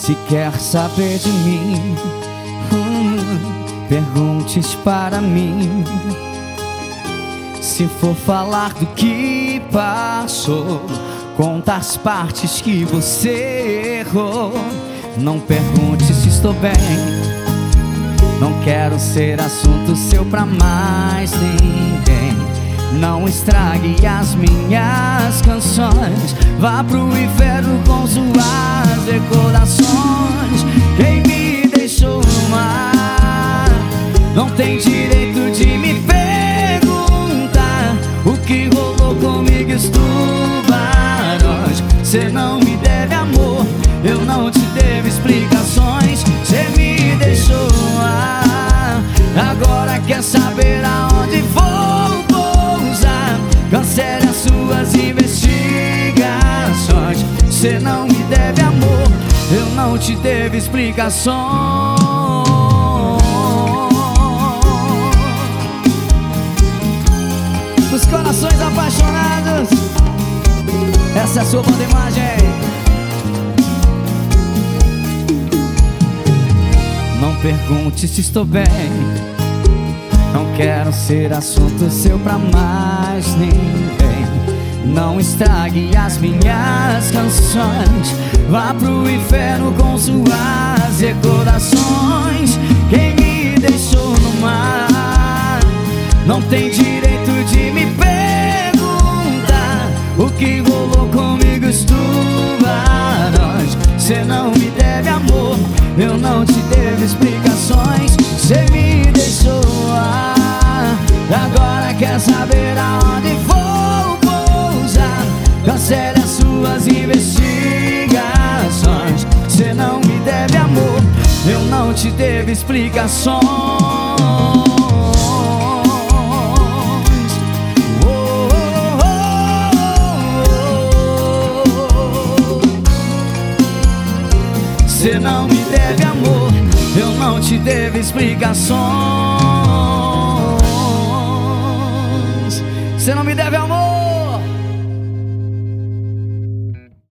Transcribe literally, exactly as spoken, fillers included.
Se quer saber de mim, hum, perguntes para mim. Se for falar do que passou, conta as partes que você errou. Não pergunte se estou bem, não quero ser assunto seu pra mais ninguém. Não estrague as minhas canções, vá pro inferno com suas recordações. Quem me deixou no mar não tem direito de me perguntar o que rolou comigo e os tubarões. Cê não me deve amor, eu não te devo explicações. Cê me deixou no ar, agora quer saber aonde vou pousar. Cancele as suas investigações. Cê não me deve amor, eu não te devo explicações. Dos corações apaixonados, essa é a sua banda imagem. Não pergunte se estou bem, não quero ser assunto seu pra mais ninguém. Não estrague as minhas canções, vá pro inferno com suas recordações. Quem me deixou no mar não tem direito de me perguntar o que rolou comigo os tubarões. Cê não me deve amor, eu não te devo explicações. Cê me deixou no ar, agora quer saber aonde vou pousar. Cancele as suas investigações. Cê não me deve amor, eu não te devo explicações. Cê não me deve amor, eu não te devo explicações. Cê não me deve amor.